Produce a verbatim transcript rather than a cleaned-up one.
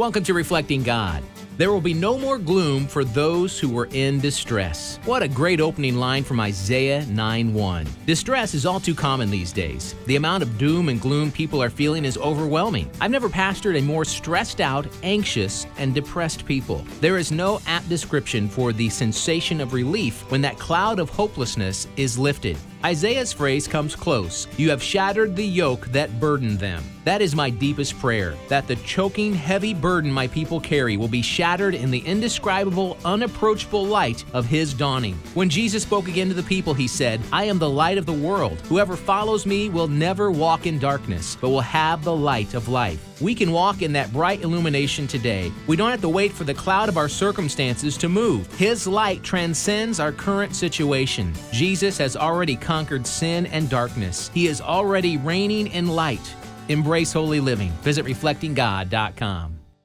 Welcome to Reflecting God. There will be no more gloom for those who were in distress. What a great opening line from Isaiah nine one. Distress is all too common these days. The amount of doom and gloom people are feeling is overwhelming. I've never pastored a more stressed out, anxious, and depressed people. There is no apt description for the sensation of relief when that cloud of hopelessness is lifted. Isaiah's phrase comes close. You have shattered the yoke that burdened them. That is my deepest prayer, that the choking, heavy burden my people carry will be shattered in the indescribable, unapproachable light of His dawning. When Jesus spoke again to the people, He said, I am the light of the world. Whoever follows me will never walk in darkness, but will have the light of life. We can walk in that bright illumination today. We don't have to wait for the cloud of our circumstances to move. His light transcends our current situation. Jesus has already conquered sin and darkness. He is already reigning in light. Embrace holy living. Visit reflecting god dot com.